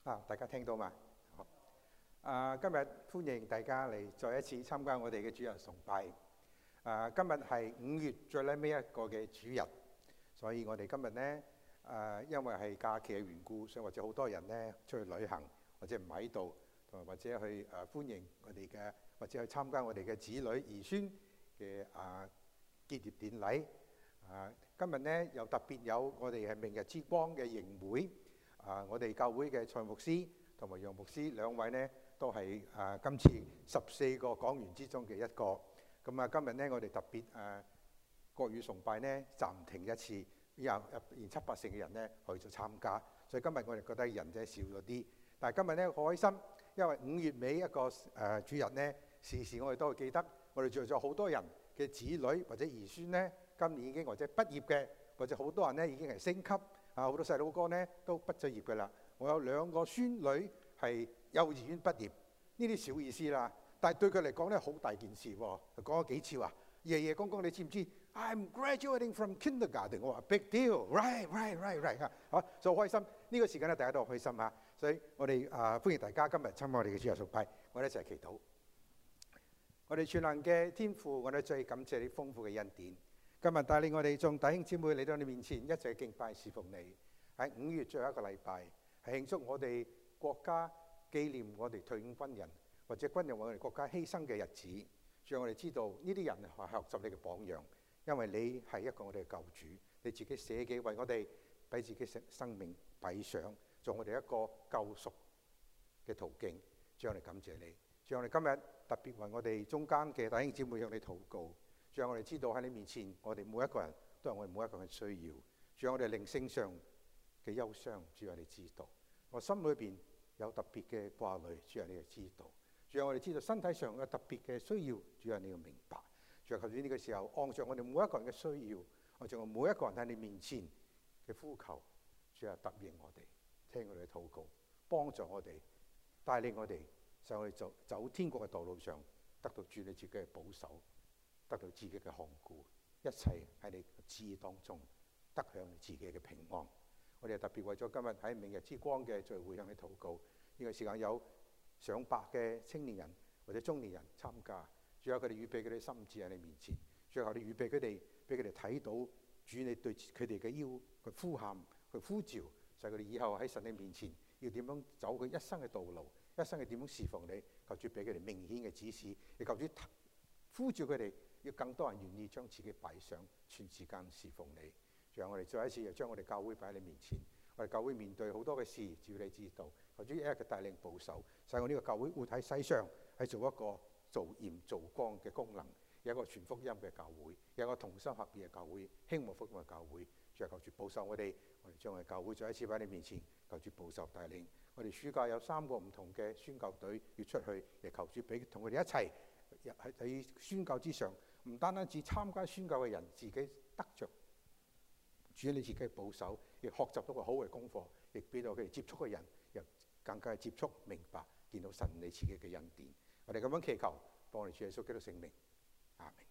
大家聽到嘛？今日歡迎大家嚟再一次參加我哋嘅主日崇拜。今日係5月最尾一個嘅主日，所以我哋今日呢，因為係假期嘅緣故，所以或者好多人呢出去旅行，或者唔喺度，同埋或者去歡迎我哋嘅，或者去參加我哋嘅子女兒孫嘅結業典禮。今日呢又特別有我哋係明日之光嘅營會。我哋教會嘅蔡牧師同埋楊牧師兩位呢，都係今次14個講員之中嘅一個。咁今日呢，我哋特別國語崇拜呢暫停一次，有入面7-8成嘅人呢去咗參加，所以今日我哋覺得人真係少咗啲。但係今日呢好開心，因為5月尾一個主日呢，時時我哋都會記得，我哋仲有好多人嘅子女或者兒孫呢，今年已經或者畢業嘅，或者好多人呢已經係升級。好多細佬哥呢都畢咗業嘅啦。我有2個孫女係幼兒園畢業，呢啲小意思啦。但係對佢嚟講呢，好大件事喎。佢講咗幾次話，爺爺公公你知唔知 ？I'm graduating from kindergarten。我話 big deal，right。所以好開心。呢個時間呢，大家都好開心嚇。所以我哋歡迎大家今日參加我哋嘅主日崇拜。我哋一齊祈禱。我哋全能嘅天父，我哋最感謝你豐富嘅恩典。今日帶領我哋眾弟兄姊妹嚟到你面前，一齊敬拜侍奉你。喺5月最後一個禮拜，係慶祝我哋國家紀念我哋退伍軍人或者軍人為我哋國家犧牲嘅日子。讓我哋知道呢啲人係學習你嘅榜樣，因為你係一個我哋嘅救主，你自己捨己為我哋，俾自己生命擺上，做我哋一個救贖嘅途徑。讓我哋感謝你，讓我哋今日特別為我哋中間嘅弟兄姊妹向你禱告。讓我哋知道喺你面前，我哋每一個人都係我哋每一個人嘅需要。讓我哋靈性上嘅憂傷，主啊，你知道；我心裏邊有特別嘅掛慮，主啊，你就知道。讓我哋知道身體上有特別嘅需要，主啊，你要明白。主啊，求主呢個時候按照我哋每一個人嘅需要，按照我每一個人喺你面前嘅呼求，主啊，答應我哋，聽我哋嘅禱告，幫助我哋，帶領我哋，使我哋走天國嘅道路上，得到主你自己嘅保守。得到自己嘅看顧，一切喺你嘅旨意當中得享你自己嘅平安。我哋特別為咗今日喺明日之光嘅聚會向你禱告。呢個時間有上百嘅青年人或者中年人參加，最後佢哋預備佢哋心志喺你面前，最後你預備佢哋俾佢哋睇到主你對佢哋嘅要去呼喊去呼召，使佢哋以後喺神你面前要點樣走佢一生嘅道路，一生嘅點樣侍奉你。求主俾佢哋明顯嘅指示，亦求主呼召佢哋。要更多人願意將自己擺上，全時間侍奉你。讓我哋再一次又將我哋教會擺喺你面前。我哋教會面對好多嘅事，只要你知道。求主一個帶領保守，使我呢個教會活喺世上，係做一個做鹽做光嘅功能，有一個傳福音嘅教會，有一個同心合意嘅教會，興旺福音嘅教會。求主保守我哋，我哋將我哋教會再一次擺喺你面前。求主保守帶領。我哋暑假有3個唔同嘅宣教隊要出去，亦求主俾同佢哋一齊喺宣教之上。唔單單只參加宣教嘅人自己得着主你自己保守，亦學習到個好嘅功課，亦俾到佢哋接觸嘅人又更加接觸明白，見到神你自己嘅恩典。我哋咁樣祈求，幫我哋主耶穌基督聖名，阿們。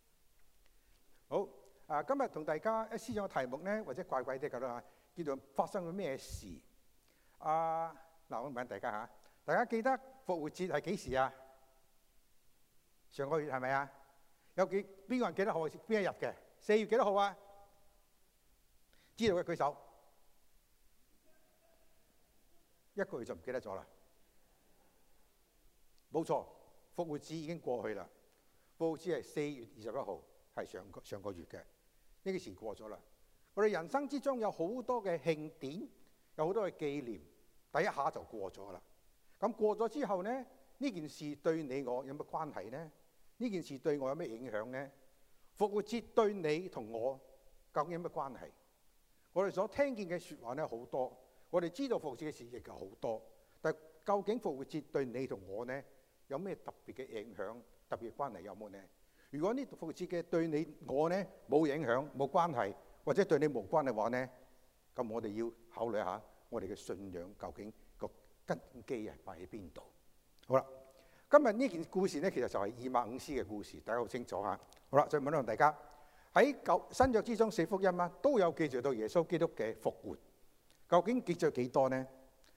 好，今日同大家思想嘅題目呢，或者怪怪啲咁啦，叫做發生咗咩事？我問大家嚇，大家記得復活節係幾時啊？上個月係咪啊？有邊個人記得號邊一日嘅？4月幾多號啊？知道嘅舉手。1個月就唔記得咗啦。冇錯，復活節已經過去啦。復活節係4月21號，係上個月嘅。呢個時過咗啦。我哋人生之中有好多嘅慶典，有好多嘅紀念，第一下就過咗啦。咁過咗之後呢，呢件事對你我有乜關係呢？呢件事對我有咩影響呢？復活節對你同我究竟有咩關係？我哋所聽見嘅説話呢好多，我哋知道復活節嘅事亦有好多，但究竟復活節對你同我呢有咩特別嘅影響、特別嘅關係有冇呢？如果呢復活節嘅對你我呢冇影響、冇關係，或者對你無關嘅話呢，咁我哋要考慮下我哋嘅信仰究竟個根基係擺喺邊度？好啦。今日呢件故事呢，其實就係以馬忤斯嘅故事，大家好清楚嚇。好啦，再問一問大家，喺新約之中4福音都有記載到耶穌基督嘅復活，究竟記載幾多呢？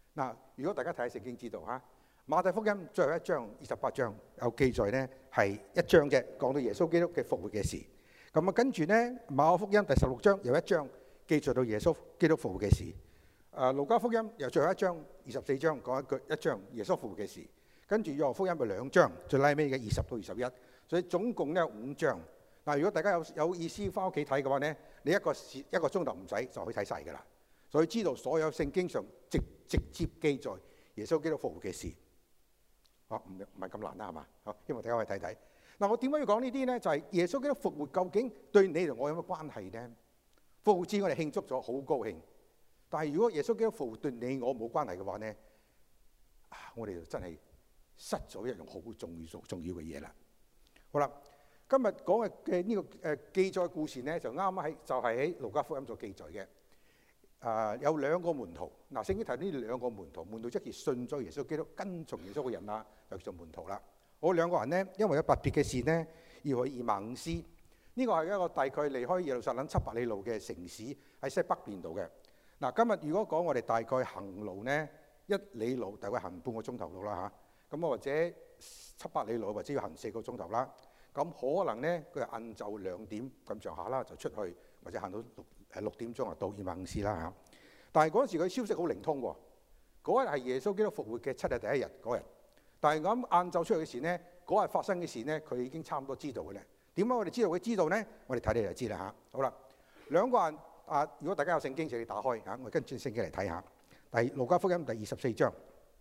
嗱，如果大家睇下聖經知道嚇，馬太福音最後一章28章有記載呢，係一章嘅講到耶穌基督嘅復活嘅事。咁啊，跟住呢，馬可福音第16章有一章記載到耶穌基督復活嘅事。路加福音又最後一章24章講一章耶穌復活嘅事。跟住約翰福音咪2章，最拉尾嘅20到21，所以總共呢有5章。嗱，如果大家有意思翻屋企睇嘅話呢，你一個鐘頭唔使就可以睇晒㗎啦。所以知道所有聖經上直接記載耶穌基督復活嘅事。唔係咁難啦，係嘛？好，希望大家可以睇睇。嗱，我點解要講呢啲呢？就係耶穌基督復活究竟對你同我有乜關係呢？復活節我哋慶祝咗，好高興。但係如果耶穌基督復活對你我冇關係嘅話呢，我哋就真係失咗一樣好重要嘅嘢啦。好啦，今日講嘅呢個記載故事呢，就啱喺路加福音所記載嘅。有2個門徒。嗱，聖經提到呢2個門徒，門徒即係信咗耶穌基督、跟從耶穌嘅人啦，就叫做門徒啦。我2個人呢，因為有特別嘅事呢，要去以馬忤斯。呢個係一個大概離開耶路撒冷700里路嘅城市，喺西北邊度嘅。嗱，今日如果講我哋大概行路呢，1里路大概行半個鐘頭路啦嚇。咁或者700里路或者要行4個鐘頭啦。咁可能呢，佢係晏晝2點咁上下啦，就出去或者行到6點鐘就到以馬忤斯啦嚇。但係嗰時佢消息好靈通喎。嗰日係耶穌基督復活嘅7日第1日嗰日。但係咁晏晝出去嘅時呢，嗰日發生嘅事呢，佢已經差唔多知道嘅咧。點解我哋知道佢知道呢？我哋睇你就知啦嚇。好啦，2個人如果大家有聖經就要打開嚇，我跟住聖經嚟睇下。路加福音第24章。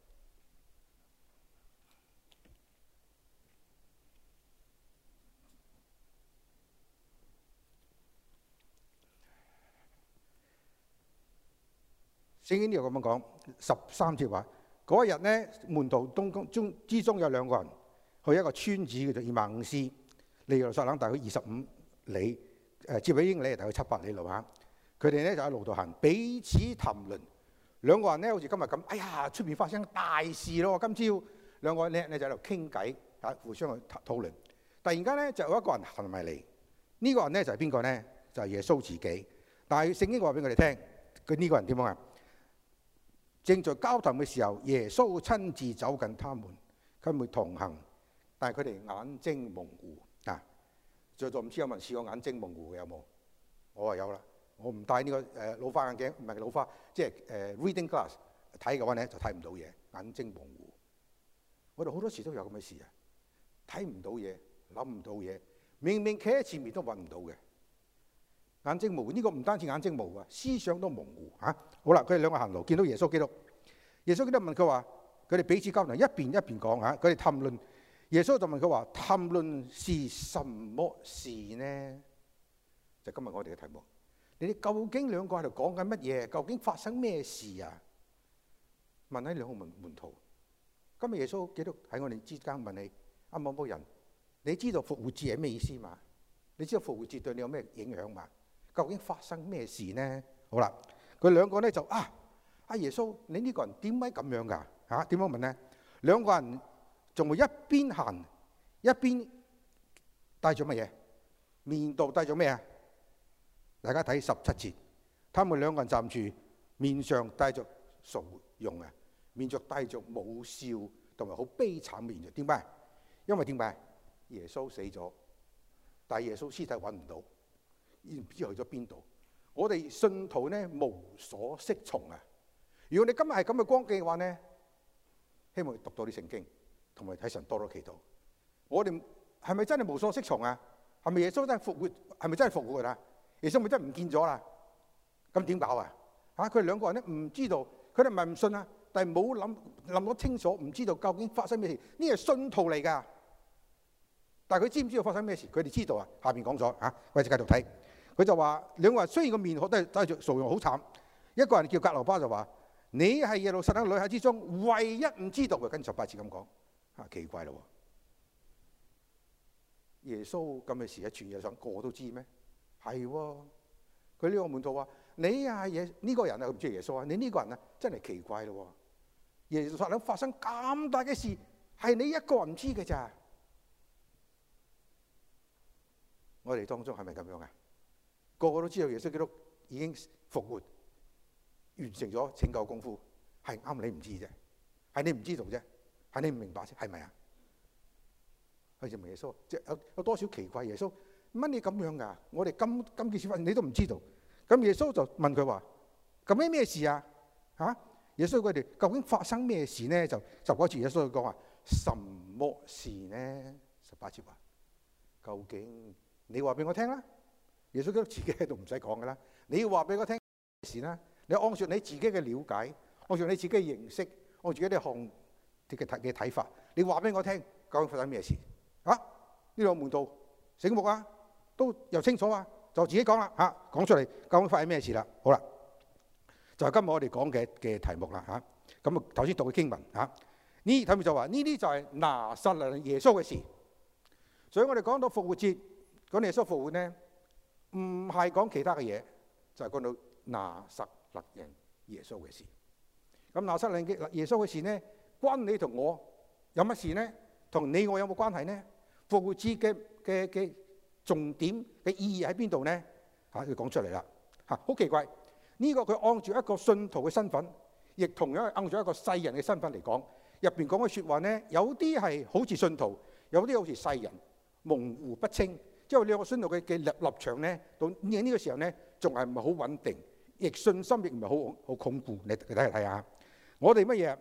聖經呢度咁樣講，13節話嗰一日呢，門徒之中有2個人去一個村子叫做以馬忤斯，離耶路撒冷大概25里，接比英里大概700里路嚇。佢哋呢就喺路度行，彼此談論。2個人呢好似今日咁，哎呀，出邊發生大事咯！今朝2個人呢就喺度傾偈嚇，互相去討論。突然間呢就有一個人行埋嚟，呢個人呢就係邊個呢？就係耶穌自己。但係聖經話俾我哋聽，佢呢個人點樣啊？正在交談嘅時候，耶穌親自走近他們，佢們同行，但係佢哋眼睛模糊啊！在座唔知有冇人試過眼睛模糊嘅有冇？我話有啦，我唔戴呢個老花眼鏡，唔係老花，即係reading glass 睇嘅話咧就睇唔到嘢，眼睛模糊。我哋好多時都有咁嘅事啊，睇唔到嘢，諗唔到嘢，明明企喺前面都揾唔到嘅。眼睛模糊，呢個唔單止眼睛模糊啊，思想都模糊嚇。好啦，佢哋2個行路，見到耶穌基督。耶穌基督問佢話：佢哋彼此交談，一邊講嚇。佢哋談論，耶穌就問佢話：談論是什麼事呢？就今日我哋嘅題目。你哋究竟2個喺度講緊乜嘢？究竟發生咩事啊？問喺2個門徒。今日耶穌基督喺我哋之間問你：阿某某人，你知道復活節係咩意思嘛？你知道復活節對你有咩影響嘛？究竟發生咩事呢？好啦，佢2個咧就阿耶穌，你呢個人點解咁樣㗎？嚇，點樣問呢？2個人仲會一邊行一邊帶咗乜嘢？面度帶咗咩啊？大家睇17節，他們2個人站住，面上帶着愁容啊，面上帶着冇笑同埋好悲慘面嘅。點解？因為點解？耶穌死咗，但係耶穌屍體揾唔到。唔知去咗邊度？我哋信徒呢無所適從啊！如果你今日係咁嘅光景嘅話呢，希望你讀到啲聖經，同埋睇神多多祈禱。我哋係咪真係無所適從啊？係咪耶穌真係復活？係咪真係復活㗎啦？耶穌咪真係唔見咗啦？咁點搞啊？佢哋2個人呢唔知道，佢哋唔係唔信啊，但係冇諗得清楚，唔知道究竟發生咩事。呢係信徒嚟㗎，但係佢知唔知道發生咩事？佢哋知道啊。下邊講咗嚇，我哋繼續睇。佢就話2個人雖然個面都係帶住愁容，好慘。一個人叫格羅巴就話：你係耶路撒冷女孩之中唯一唔知道嘅。跟18節咁講奇怪咯。耶穌咁嘅事喺全耶路撒冷個個都知咩？係喎。佢呢個門徒話：你係呢個人啊，唔知耶穌啊，你呢個人啊真係奇怪咯。耶路撒冷發生咁大嘅事，係你一個人唔知嘅咋？我哋當中係咪咁樣啊？個個都知道耶穌基督已經復活，完成咗拯救功夫， 係啱你唔知啫，係你唔知道啫，係你唔明白啫，係咪啊？佢就問耶穌，即係有多少奇怪？耶穌乜你咁樣㗎？我哋今件事發生你都唔知道。咁耶穌就問佢話：究竟咩事啊？嚇！耶穌佢哋究竟發生咩事呢？就嗰次耶穌講話：什麼事呢？18節話：究竟你話俾我聽啦。耶穌基督自己喺度唔使講㗎啦。你要話俾我聽咩事啦？你按照你自己嘅了解，按照你自己嘅認識，按照自己啲嘅睇法，你話俾我聽究竟發生咩事？啊！呢兩門徒醒目啊，都又清楚啊，就自己講啦嚇，講出嚟究竟發生咩事啦？好啦，就係今日我哋講嘅題目啦嚇。咁啊頭先讀嘅經文嚇，呢題目就話呢啲就係拿撒勒耶穌嘅事。所以我哋講到復活節，講耶穌復活呢，唔係講其他嘅嘢，就係講到拿撒勒人耶穌嘅事。咁拿撒勒耶穌嘅事呢，關你同我有乜事呢？同你我有冇關係呢？復活節嘅重點嘅意義喺邊度呢？嚇，佢講出嚟啦嚇，好奇怪！呢個佢按住一個信徒嘅身份，亦同樣係按住一個世人嘅身份嚟講，入邊講嘅説話呢，有啲係好似信徒，有啲好似世人，模糊不清。即係兩個信徒嘅立場呢，到呢個時候呢，仲係唔係好穩定，亦信心亦唔係好鞏固。你睇下，我哋乜嘢？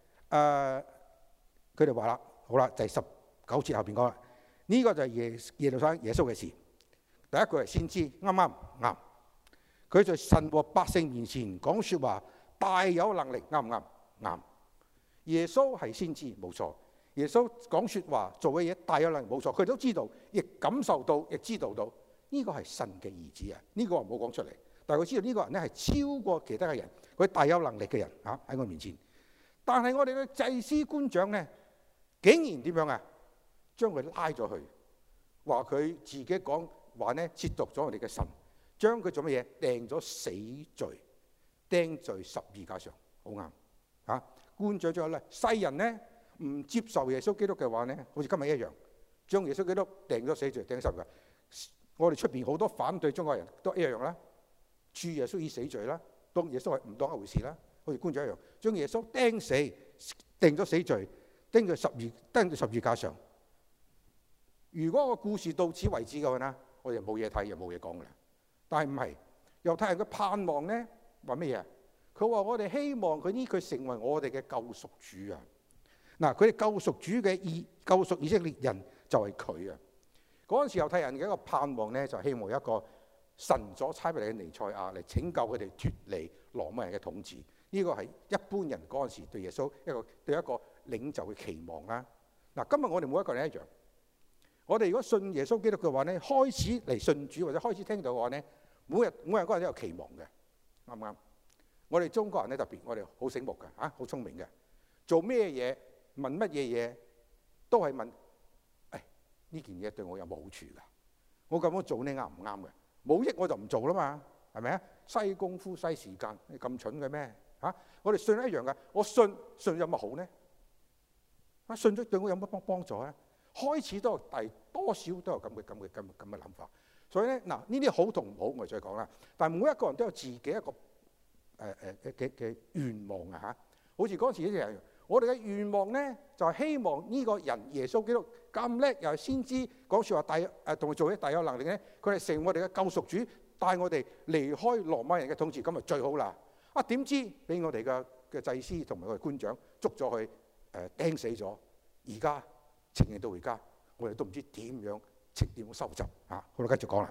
佢哋話啦。好啦，就係19節後邊講啦。呢個就係耶路撒冷耶穌嘅事。第一句係先知，啱。佢在神和百姓面前講説話，大有能力，啱唔啱？啱。耶穌係先知，冇錯。耶穌講説話做嘅嘢大有能力，冇錯。佢都知道，亦感受到，亦知道到呢個係神嘅兒子啊！呢個我冇講出嚟，但係佢知道呢個人咧係超過其他嘅人，佢大有能力嘅人嚇喺我面前。但係我哋嘅祭司官長咧，竟然點樣啊？將佢拉咗去，話佢自己講話呢，褻瀆咗我哋嘅神，將佢做乜嘢？掟咗死罪，釘在十字架上，好啱嚇。官長咗咧，世人呢唔接受耶穌基督嘅話呢，好似今日一樣，將耶穌基督掟咗死罪，釘十字架。我哋出邊好多反對中國人都一樣啦，處耶穌以死罪啦，當耶穌係唔當一回事啦，好似官長一樣，將耶穌釘死，掟咗死罪。釘在十字架上。如果個故事到此為止嘅話呢，我哋冇嘢睇，又冇嘢講嘅啦。但係唔係，猶太人嘅盼望呢，話乜嘢？佢話我哋希望佢成為我哋嘅救贖主啊！嗱，佢哋救贖主嘅救贖以色列人就係佢啊！嗰陣時猶太人嘅一個盼望呢，就係希望一個神所差嚟嘅彌賽亞嚟拯救佢哋脫離羅馬人嘅統治。呢個係一般人嗰陣時對耶穌對一個領袖嘅期望啦。嗱，今日我哋每一個人一樣，我哋如果信耶穌基督嘅話呢，開始嚟信主或者開始聽到嘅話呢，每日嗰人都有期望嘅，啱唔啱？我哋中國人咧特別，我哋好醒目嘅嚇，好聰明嘅，做咩嘢問乜嘢嘢都係問，呢件嘢對我有冇好處㗎？我咁樣做呢啱唔啱嘅？冇益我就唔做啦嘛，係咪啊？嘥功夫嘥時間，你咁蠢嘅咩？嚇！我哋信一樣嘅，我信有乜好呢？啊，信咗對我有乜幫助咧？開始都係多少都有咁嘅諗法。所以咧，嗱，呢啲好同唔好我哋再講啦。但係每一個人都有自己一個嘅願望啊嚇。好似嗰陣時一樣，我哋嘅願望咧就係希望呢個人耶穌基督咁叻，又係先知講説話同佢做啲大有能力咧，佢係成為我哋嘅救贖主，帶我哋離開羅馬人嘅統治，咁咪最好啦。啊，點知俾我哋嘅祭司同埋我哋官長捉咗佢釘死咗。而家情形到而家，我哋都唔知點樣收集啊！好啦，繼續講啦。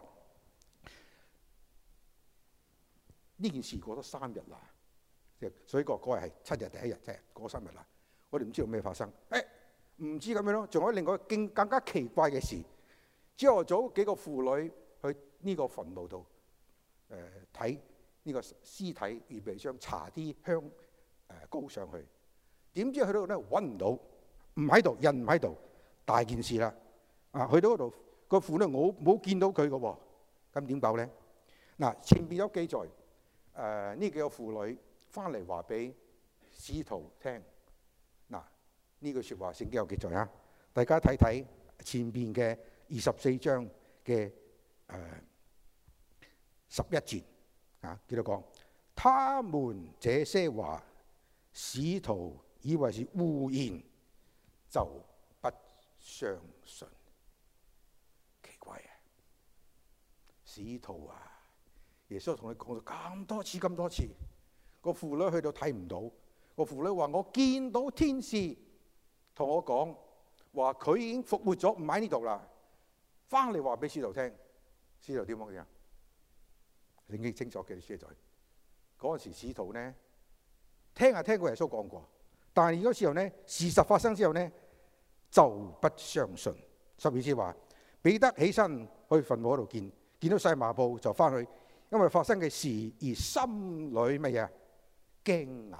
呢件事過咗3日啦，所以嗰日係7日第一日啫，過咗3日啦。我哋唔知道咩發生，唔知咁樣咯。仲有另外更加奇怪嘅事，朝頭早幾個婦女去呢個墳墓度睇呢個屍體，預備將搽啲香膏上去。點知去到咧揾唔到，唔喺度，人唔喺度，大件事啦！啊，去到嗰度個婦女我冇見到佢嘅喎，咁點搞咧？嗱，前邊有記載，呢幾個婦女翻嚟話俾使徒聽。嗱，呢句説話聖經有記載啊！大家睇睇前邊嘅24章嘅11節啊，記得講，他們這些話使徒以為是胡言，就不相信。奇怪啊！使徒啊，耶穌同佢講咗咁多次，個婦女去到睇唔到，個婦女話我見到天使同我講，話佢已經復活咗，唔喺呢度啦。翻嚟話俾使徒聽，使徒點講嘅？聖經清楚嘅書在嗰陣時，使徒呢聽過耶穌講過，但係嗰時候呢，事實發生之後呢，就不相信。12節話彼得起身去墳墓嗰度見到細麻布就翻去，因為發生嘅事而心裏乜嘢驚訝。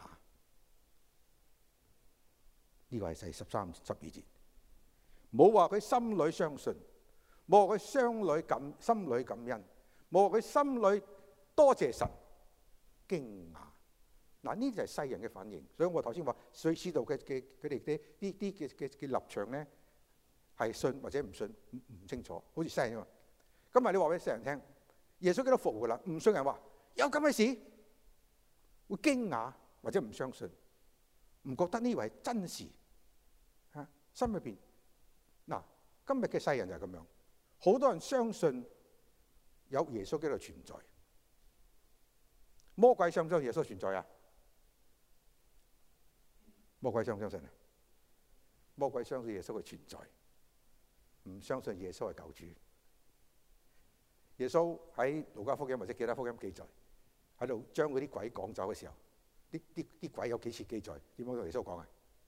呢個係第13、12節，冇話佢心裏相信，冇話佢心裏感恩，冇話佢心裏多謝神，驚訝。嗱，呢就係世人嘅反應。所以我頭先話，所以使徒佢哋嘅立場咧，係信或者唔信唔清楚，好似世人咁。今日你話俾世人聽，耶穌基督復活啦，唔信人話有咁嘅事，會驚訝或者唔相信，唔覺得呢位係真事嚇，心裏邊嗱，今日嘅世人就係咁樣，好多人相信有耶穌基督存在，魔鬼相唔相信耶穌存在啊？魔鬼相唔相信啊？魔鬼相信耶穌嘅存在，唔相信耶穌係救主。耶穌喺路加福音或者其他福音記載，喺度將嗰啲鬼趕走嘅時候，啲鬼有幾次記載？點樣同耶穌講啊？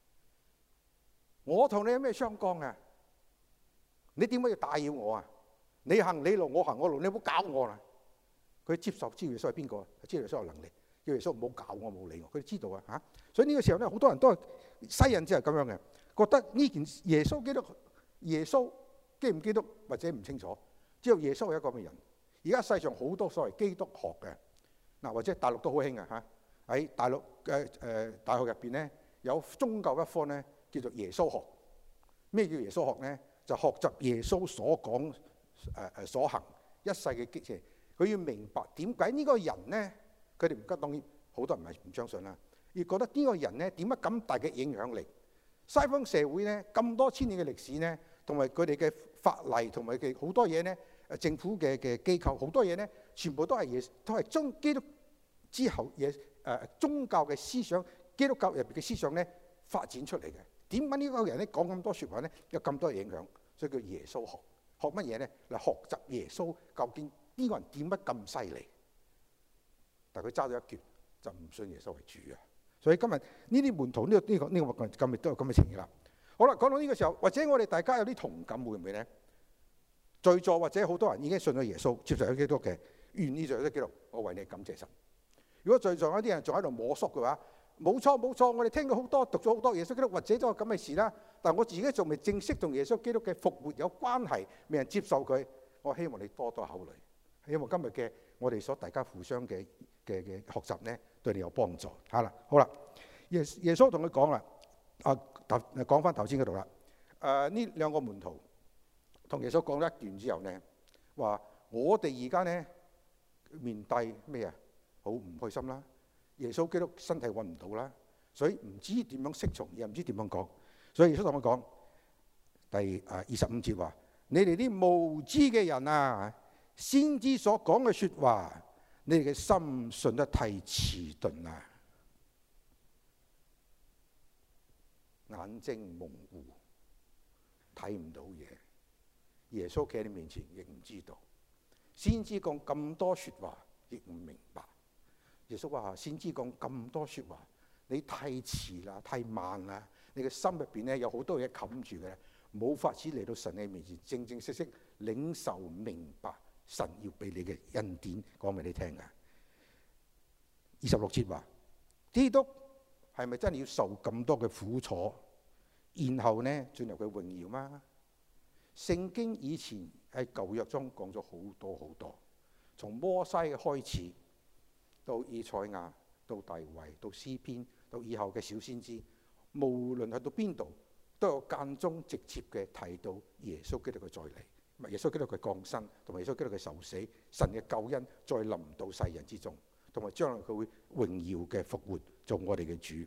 我同你有咩相干啊？你點解要打擾我啊？你行你路，我行我路，你唔好搞我啦！佢知道耶穌係邊個？知道耶穌有能力，叫耶穌唔好搞我，冇理我。佢哋知道啊嚇。所以呢個時候咧，好多人都係西人，只係咁樣嘅，覺得呢件耶穌基唔基督或者唔清楚。知道耶穌係一個咩人？而家世上好多所謂基督學嘅嗱，或者大陸都好興嘅嚇。喺大陸嘅大學入邊咧，有宗教一科咧叫做耶穌學。咩叫耶穌學咧？就學習耶穌所講所行一世嘅激情。佢要明白點解呢個人咧，佢哋唔得，當然好多人唔相信啦。而覺得呢個人咧點解咁大嘅影響力？西方社會咧咁多千年嘅歷史咧，同埋佢哋嘅法例同埋嘅好多嘢咧，政府嘅機構好多嘢咧，全部都係基督之後宗教嘅思想，基督教入邊嘅思想咧發展出嚟嘅。點解呢個人咧講咁多説話咧，有咁多影響？所以叫耶穌學。學乜嘢咧？嗱，學習耶穌究竟呢個人點解咁犀利？但係佢揸咗一拳就唔信耶穌為主啊！所以今日呢啲門徒呢個今日都有咁嘅情形啦。好啦，講到呢個時候，或者我哋大家有啲同感會唔會咧？在座或者好多人已經信咗耶穌，接受咗基督嘅，願意做咗基督，我為你感謝神。如果在座有啲人仲喺度摸索嘅話，冇錯，我哋聽咗好多，讀咗好多耶穌基督，或者都有咁嘅事啦。但係我自己仲未正式同耶穌基督嘅復活有關係，未人接受佢。我希望你多多考慮，希望今日嘅我哋所大家互相嘅學習咧，對你有幫助。好啦，耶穌同佢講啦，講翻頭先嗰度啦。呢兩個門徒同耶穌講咗一段之後咧，話我哋而家咧面對咩啊？好唔開心啦！耶穌基督身體揾唔到啦，所以唔知點樣適從，又唔知點樣講。所以耶穌同我講第25節話：你哋啲無知嘅人啊，先知所講嘅説話，你哋嘅心信得太遲鈍啦，眼睛模糊，睇唔到嘢。耶穌企喺你面前，亦唔知道。先知講咁多説話，亦唔明白。耶穌話：先知講咁多説話，你太遲啦，太慢啦。你嘅心入邊咧有好多嘢冚住嘅，冇法子嚟到神嘅面前，正正式式領受明白神要俾你嘅恩典，講俾你聽嘅。26節話：基督係咪真係要受咁多嘅苦楚，然後呢進入佢榮耀嗎？聖經以前喺舊約中講咗好多，從摩西開始，到以賽亞，到大衛，到詩篇，到以後嘅小先知，無論去到邊度，都有間中直接嘅提到耶穌基督嘅再嚟，耶穌基督嘅降生，同埋耶穌基督嘅受死，神嘅救恩再臨到世人之中，同埋將來佢會榮耀嘅復活做我哋嘅主。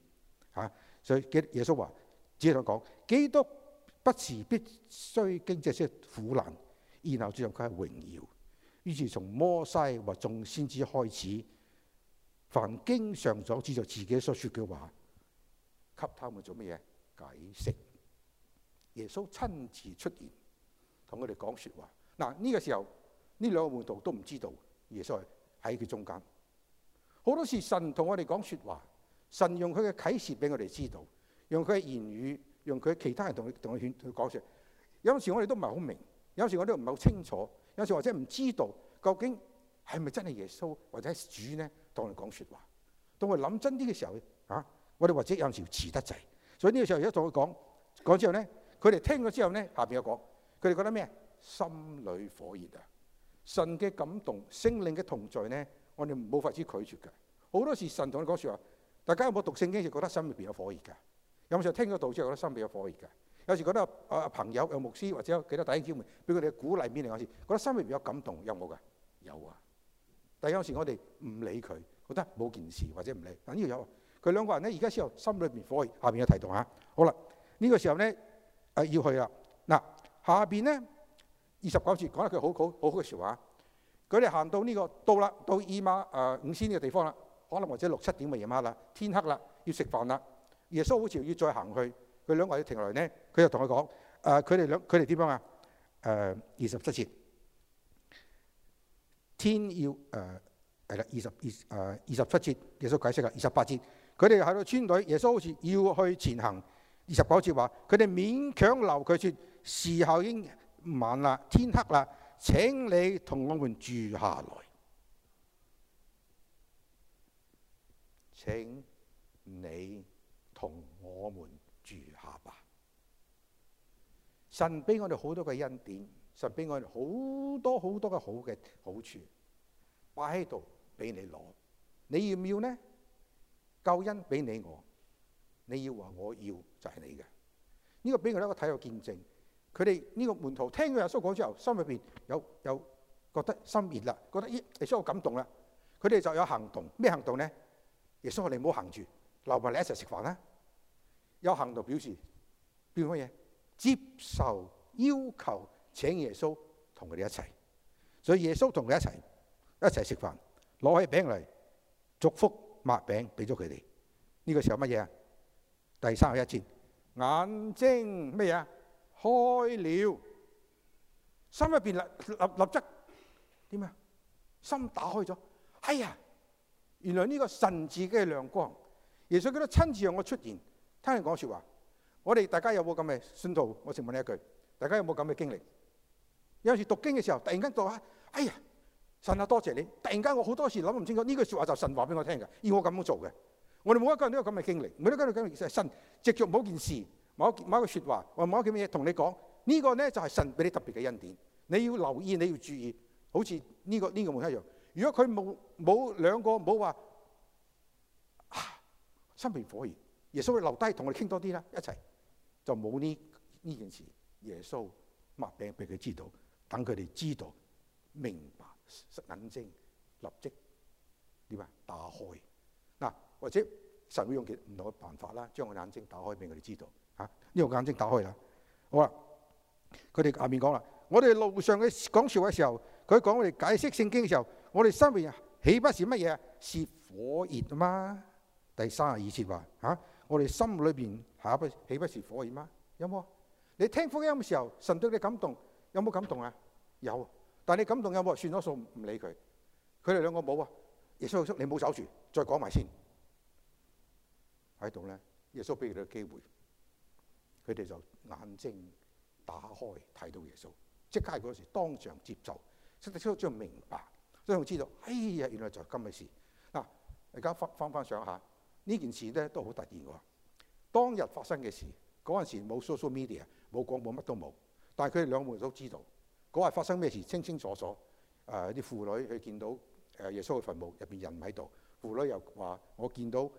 所以耶穌話，只係講基督不是必須經這些苦難，然後進入佢係榮耀。於是從摩西或眾先知開始，凡經上所指著自己所說嘅話，給他們做乜嘢解釋？耶穌親自出現，同佢哋講說話。嗱，呢個時候呢兩個門徒都唔知道耶穌喺佢中間。好多時神同我哋講說話，神用佢嘅啟示俾我哋知道，用佢嘅言語，用佢其他人同佢講說。有時我哋都唔係好明，有時我哋都唔係好清楚，有時或者唔知道究竟係咪真係耶穌或者係主呢同我哋講說話。當我哋諗真啲嘅時候，我哋或者有時遲得滯。所以呢個時候一同佢講之後呢，佢哋聽咗之後呢，下邊有講，佢哋覺得咩？心裏火熱啊！神嘅感動、聖靈嘅同在呢，我哋冇法子拒絕嘅。好多時神同你講說話，大家有冇讀聖經時覺得心裏邊有火熱㗎？有冇時候聽咗道之後覺得心裏邊有火熱㗎？有時覺得朋友有牧師或者有幾多弟兄姊妹俾佢哋鼓勵勉勵，我時覺得心裏邊有感動，有冇㗎？有啊！但係有時我哋唔理佢，覺得冇件事或者唔理。但呢度有佢兩個人呢，而家先有心裏邊火熱。下邊有提到嚇。好啦，呢個時候呢，要去啦。嗱，下邊呢29節講一句好好嘅説話。佢哋行到呢個到以馬5仙呢個地方啦，可能或者6、7點嘅夜晚啦，天黑啦，要食飯啦。耶穌好似要再行去，佢兩個人停落嚟呢，佢就同佢講：佢哋點樣啊？27節，天要係啦，27節耶穌解釋啦。28節，佢哋喺度村隊，耶穌好似要去前行。29節話，佢哋勉強留佢説：時候已經晚啦，天黑啦，請你同我們住下來。請你同我們住下吧。神俾我哋好多嘅恩典，神俾我哋好多嘅好嘅好處，擺喺度俾你攞。你要唔要呢？救恩俾你我，你要話我要就係你嘅。呢個俾我哋一個睇個見證。佢哋呢個門徒聽咗耶穌講之後，心裏邊有覺得心熱啦，覺得耶穌好感動啦。佢哋就有行動。咩行動呢？耶穌話：你唔好行住，留埋你一齊食飯啦。有行動表示乜嘢？接受要求，請耶穌同佢哋一齊。所以耶穌同佢一齊食飯，攞起餅嚟祝福擘餅俾咗佢哋。呢個時候乜嘢啊？第31節，眼睛乜嘢啊？開了，心入邊立即點啊？心打開咗。哎呀，原來呢個神自己嘅亮光，耶穌基督親自讓我出現，聽人講說話。我哋大家有冇咁嘅信徒？我請問你一句，大家有冇咁嘅經歷？有時讀經嘅時候，突然間讀下，哎呀，神啊，多謝你！突然間我好多時諗唔清楚，呢句說話就神話俾我聽嘅，要我咁樣做嘅。我哋每一個人都有咁嘅經歷，每一個人都有經歷，就係神藉着某件事、某一個說話或某一件嘢同你講，呢個呢就係神俾你特別嘅恩典。你要留意，你要注意，好似呢個門一樣。如果佢冇兩個冇話心平火熱，耶穌會留低同我哋傾多啲啦，一齊就冇呢件事。耶穌擘餅俾佢知道，等佢哋知道明白，眼睛立即點啊打開嗱，或者神會用其唔同嘅辦法啦，將個眼睛打開俾佢哋知道嚇。呢個眼睛打開啦，好啦，佢哋下面講啦，我哋路上嘅講笑嘅時候，佢講我哋解釋聖經嘅時候，我哋心裏豈不是乜嘢？是火熱啊嘛。第32節話嚇，我哋心裏邊豈不是火熱嗎？有冇？你聽福音嘅時候，神對你感動，有冇感動啊？有，但係你感動有冇？算咗數，唔理佢。佢哋兩個冇啊。耶穌你冇走住，再講埋先。喺度咧，耶穌俾佢哋機會，佢哋就眼睛打開睇到耶穌，即刻嗰時當場接受，識得將明白，所以我知道，哎呀，原來就係咁嘅事。嗱，而家翻上下呢件事咧都好突然喎。當日發生嘅事，嗰陣時冇 social media， 冇廣播，乜都冇，但係佢哋兩門都知道嗰日發生咩事，清清楚楚。啲婦女佢見到耶穌嘅墳墓入邊人唔喺度，婦女又話我見到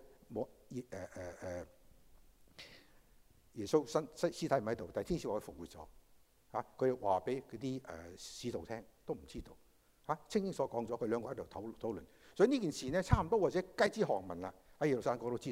耶穌屍體唔喺度，但係天使話佢復活咗嚇。佢話俾嗰啲使徒聽都唔知道嚇，清清楚講咗，佢兩個喺度討論。所以呢件事呢，差唔多或者街知巷聞啦，喺耶路撒冷都知道啦。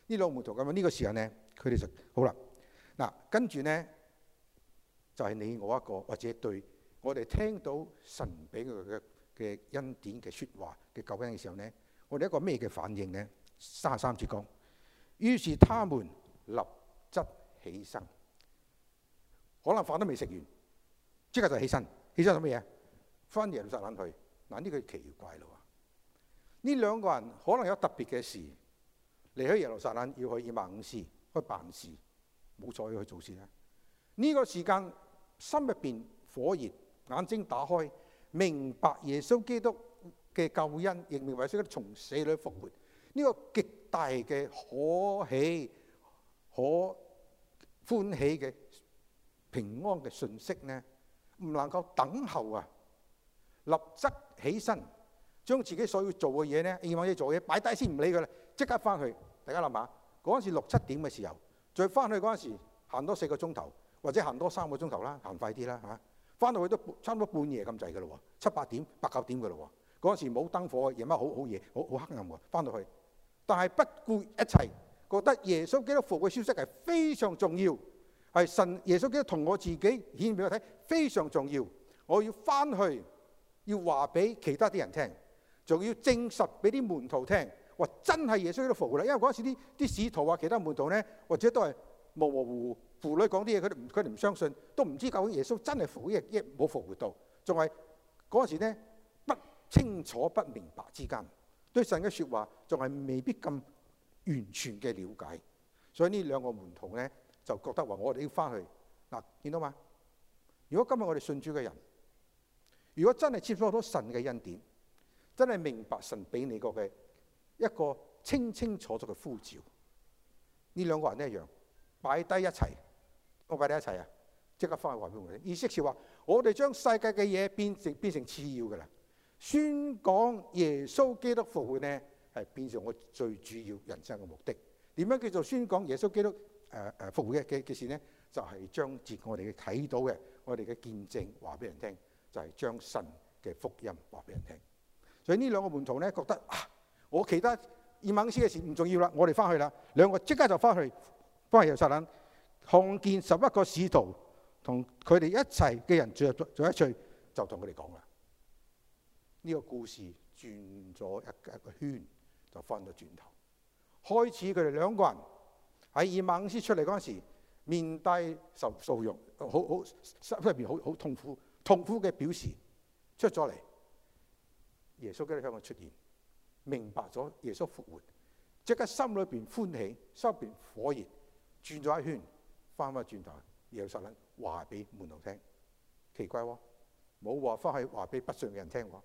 呢兩個門徒咁樣，呢個時候呢，佢哋就好啦。嗱，跟住呢，就係你我一個，或者對我哋聽到神俾佢嘅恩典嘅説話嘅救恩嘅時候呢，我哋一個咩嘅反應呢？33節講，於是他們立則起身，可能飯都未食完，即刻就起身。起身做乜嘢？翻耶路撒冷去。嗱，呢個奇怪咯。呢兩個人可能有特別嘅事，離開耶路撒冷要去以馬忤斯去辦事，冇再去做事啦。呢個時間心入邊火熱，眼睛打開，明白耶穌基督嘅救恩，亦明白耶穌基督從死裏復活。呢個極大嘅可喜可歡喜嘅平安嘅訊息呢，唔能夠等候啊！立則起身，將自己所要做嘅嘢呢，要揾嘢做嘅嘢擺低先，唔理佢啦，即刻翻去。大家諗下，嗰陣時6、7點嘅時候，再翻去嗰陣時行多4個鐘頭，或者行多3個鐘頭啦，行快啲啦嚇。翻到去都差唔多半夜咁滯嘅咯喎，7、8點、8、9點嘅咯喎。嗰陣時冇燈火，夜晚好夜，好黑暗喎。翻到去，但係不顧一切，覺得耶穌基督復活嘅消息係非常重要，係神耶穌基督同我自己顯俾我睇，非常重要。我要翻去。要話俾其他啲人聽，仲要證實俾啲門徒聽，話真係耶穌基督復活啦。因為嗰陣時啲使徒啊，其他門徒呢，或者都係模模糊糊，父女講啲嘢，佢哋唔相信，都唔知究竟耶穌真係復活，亦冇復活到，仲係嗰陣時呢，不清楚不明白之間，對神嘅説話仲係未必咁完全嘅了解。所以呢兩個門徒呢，就覺得話我哋要翻去嗱，見到嘛？如果今日我哋信主嘅人，如果真係接觸到神嘅恩典，真係明白神俾你個嘅一個清清楚楚嘅呼召，呢兩個人都一樣，擺低一齊，我擺低一齊啊！即刻翻去話俾我哋，意思是話我哋將世界嘅嘢變成次要嘅啦，宣講耶穌基督復活呢，係變成我最主要人生嘅目的。點樣叫做宣講耶穌基督復活嘅事呢？就係將我哋睇到嘅，我哋嘅見證話俾人聽。就係將神嘅福音話俾人聽，所以呢兩個門徒呢覺得我其他以馬忤斯嘅事唔重要啦，我哋翻去啦。兩個即刻就翻去耶路撒冷，看見11個使徒同佢哋一齊嘅人聚在一齊，就同佢哋講啦。呢個故事轉咗一個圈，就翻到轉頭。開始佢哋兩個人喺以馬忤斯出嚟嗰陣時，面帶愁容，心入邊好痛苦嘅表示出咗嚟，耶穌基督向佢出現，明白咗耶穌復活，即刻心裏邊歡喜，心裏邊火熱，轉咗一圈，翻返轉頭耶路撒冷話俾門徒聽。奇怪喎，冇話翻去話俾不信嘅人聽喎。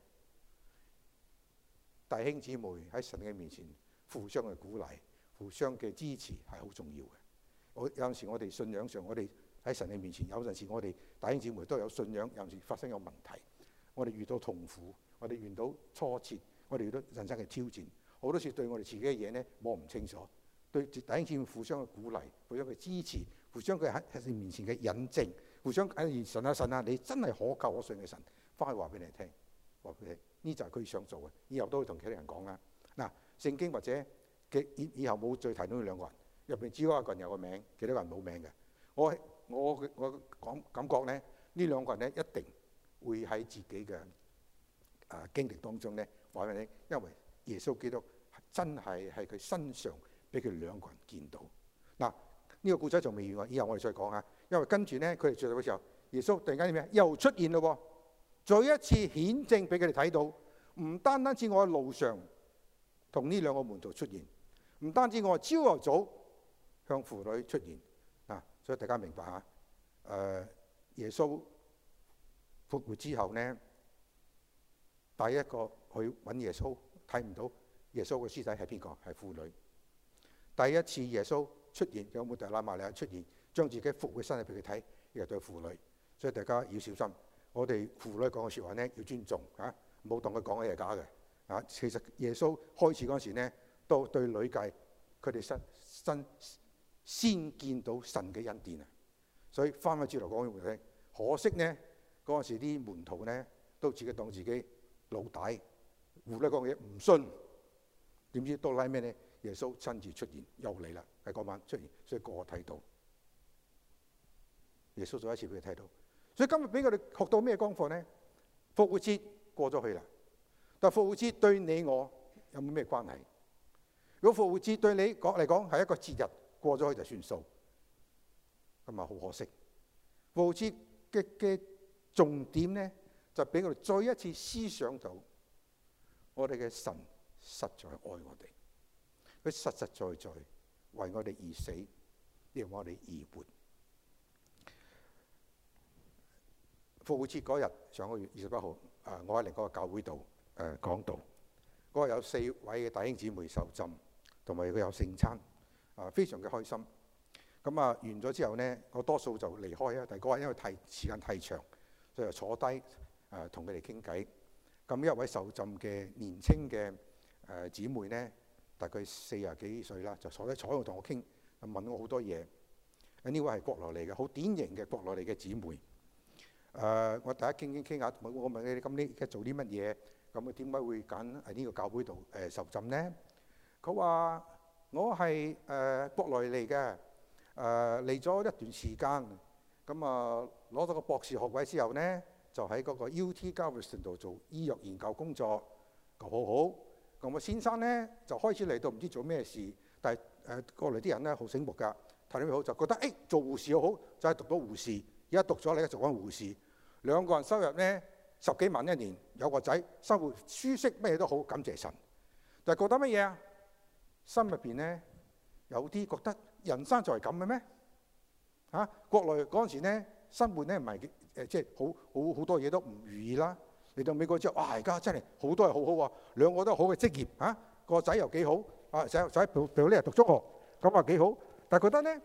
弟兄姊妹喺神嘅面前互相嘅鼓勵，互相嘅支持係好重要嘅。有陣時我哋信仰上，我哋喺神嘅面前，有陣時我哋弟兄姊妹都有信仰，有陣時發生有問題，我哋遇到痛苦，我哋遇到挫折，我哋遇到人生嘅挑戰，好多時對我哋自己嘅嘢呢摸唔清楚，對弟兄姊妹互相嘅鼓勵，互相嘅支持，互相嘅喺神面前嘅引證，互相神啊，你真係可靠可信嘅神，翻去話俾你聽，話俾你聽，呢就係佢想做嘅，以後都會同其他人講啦。嗱，聖經或者以後冇再提到呢兩個人，入邊只有一個人有個名，其他人冇名嘅。我講感覺咧，呢兩個人咧一定會喺自己嘅經歷當中咧話俾你聽，因為耶穌基督真係喺佢身上俾佢兩個人見到。嗱，呢個故仔仲未完喎，以後我哋再講下。因為跟住咧，佢哋聚會嘅時候，耶穌突然間點咩？又出現咯，再一次顯證俾佢哋睇到，唔單單止我喺路上同呢兩個門徒出現，唔單止我朝頭早向婦女出現。所以大家明白嚇，耶穌復活之後呢，第一個去揾耶穌，睇唔到耶穌嘅屍體係邊個？係婦女。第一次耶穌出現，有抹大拉瑪利亞出現，將自己復活身體俾佢睇，亦係對婦女。所以大家要小心，我哋婦女講嘅説話呢，要尊重嚇，冇當佢講嘅係假嘅嚇。其實耶穌開始嗰陣時呢，都對女界佢哋先見到神嘅恩典啊！所以翻返轉頭講俾佢聽，可惜呢嗰陣時啲門徒呢都自己當自己老大，胡咧講嘢唔信，點知到拉咩呢？ 耶穌親自出現，又嚟啦，喺嗰晚出現，所以個個睇到耶穌再一次俾佢睇到。所以今日俾佢哋學到咩功課呢？復活節過咗去啦，但復活節對你我有冇咩關係？如果復活節對你嚟講係一個節日，過咗去就算數，咁啊好可惜。復活節嘅重點呢，就俾我哋再一次思想到我哋嘅神實在愛我哋，佢實實在在為我哋而死，亦為我哋而活。復活節嗰日，上個月21號，我喺另一個教會度講道，嗰日有4位嘅弟兄姊妹受浸，同埋佢有聖餐，非常嘅開心。咁完咗之後呢，我多數就離開啊，但係嗰日因為時間太長，所以就坐低同佢哋傾偈。咁一位受浸嘅年青嘅姊妹呢，大概40幾歲啦，就坐喺度同我傾，問我好多嘢。呢位係國內嚟嘅，好典型嘅國內嚟嘅姊妹。我大家傾下，我問你今年做啲乜嘢？咁點解會揀喺呢個教會度受浸呢？佢話我係國內嚟嘅，嚟咗一段時間，咁攞到個博士學位之後呢，就喺嗰個 UT Galveston 度做醫藥研究工作，好好。咁我先生呢，就開始嚟到唔知做咩事，但係過嚟啲人呢，好醒目㗎，睇到好就覺得做護士好好，就係讀到護士。而家讀咗你做緊護士，2個人收入呢10幾萬一年，有個仔，生活舒適，咩都好，感謝神。但係覺得乜嘢啊？心入邊呢，有啲覺得人生就係咁嘅咩？國內嗰陣時呢，生活呢唔係即係好多嘢都唔如意啦。嚟到美國之後，哇！而家真係好多係好好喎，2個都好嘅職業，個仔又幾好，仔呢日讀中學，咁幾好。但係覺得呢，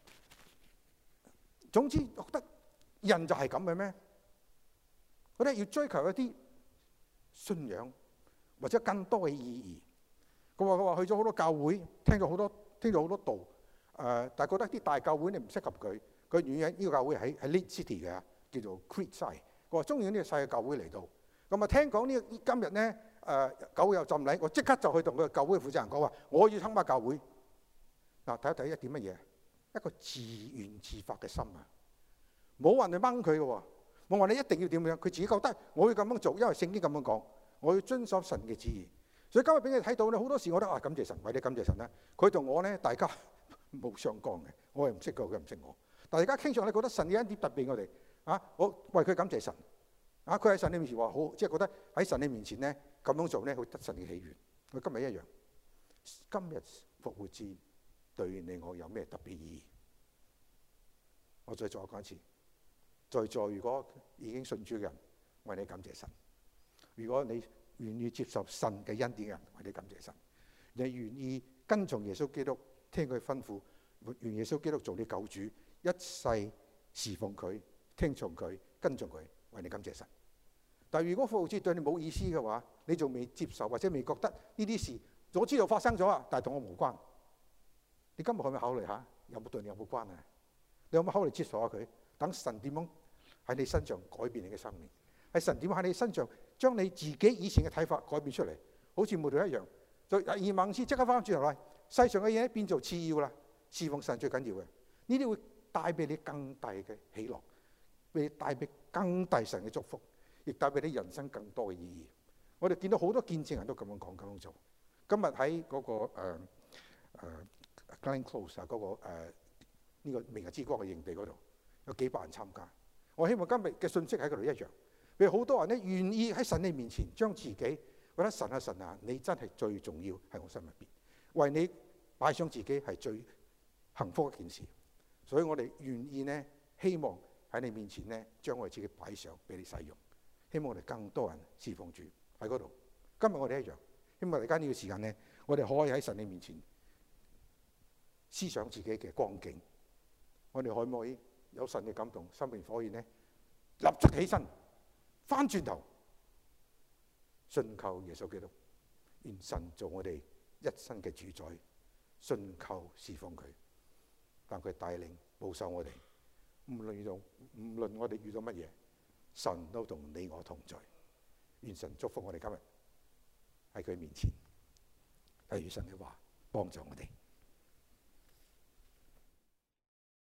總之覺得人就係咁嘅咩？覺得要追求一啲信仰或者更多嘅意義。佢話去咗好多教會，聽咗好多道，但係覺得啲大教會你唔適合佢。佢願意喺呢個教會喺 Lead City 嘅，叫做 Creekside。佢話中意呢個細嘅教會嚟到。咁聽講今日呢教會有浸禮，我即刻就去同佢教會負責人講話，我要參加教會。睇一點乜嘢？一個自願自發嘅心啊！冇人去掹佢嘅喎，冇話你一定要點樣，佢自己覺得我要咁樣做，因為聖經咁樣講，我要遵守神嘅旨意。所以今日俾你睇到咧，好多時我都感謝神，為你感謝神咧。佢同我咧，大家冇相干嘅，我係唔識佢，佢唔識我。但係而家傾上咧，覺得神有一啲特別我哋我為佢感謝神佢喺神嘅面前話好，即係覺得喺神嘅面前咧咁樣做咧，好得神嘅喜悅。佢今日一樣，今日復活節對你我有咩特別意義？我再講一次，在座如果已經信主嘅人，為你感謝神；如果你願意接受神嘅恩典嘅人，為你感謝神；你願意跟從耶穌基督，聽佢吩咐，願耶穌基督做你救主，一世侍奉佢，聽從佢，跟從佢，為你感謝神。但係如果復活節對你冇意思嘅話，你仲未接受或者未覺得呢啲事，我知道發生咗啊，但係同我無關。你今日可唔可以考慮下，有冇對你有冇關係？你有冇考慮接受下佢？等神點樣喺你身上改變你嘅生命？係神點樣喺你身上將你自己以前嘅睇法改變出嚟？好似門徒一樣，就二萬次即刻翻轉頭嚟，世上嘅嘢變做次要啦，侍奉神最緊要嘅。呢啲會帶俾你更大嘅喜樂，俾你帶俾更大神嘅祝福，亦帶俾你人生更多嘅意義。我哋見到好多見證人都咁樣講咁樣做。今日喺嗰個Glen Close 嗰個呢個明日之光嘅營地嗰度，有幾百人參加。我希望今日嘅信息喺嗰度一樣，譬如好多人咧願意喺神嘅面前將自己覺得神啊，你真係最重要喺我心入邊，為你擺上自己係最幸福嘅一件事。所以我哋願意呢，希望喺你面前呢，將我哋自己擺上俾你使用。希望我哋更多人侍奉主喺嗰度。今日我哋一樣，希望大家呢個時間呢，我哋可以喺神嘅面前思想自己嘅光景。我哋可唔可以有神嘅感動，心靈火焰呢，立即起身，翻轉頭，信靠耶穌基督，願神做我哋一生嘅主宰，信靠侍奉佢，但佢帶領保守我哋，無論我哋遇到乜嘢，神都同你我同在。願神祝福我哋今日喺佢面前，例如神嘅話， 幫助我哋。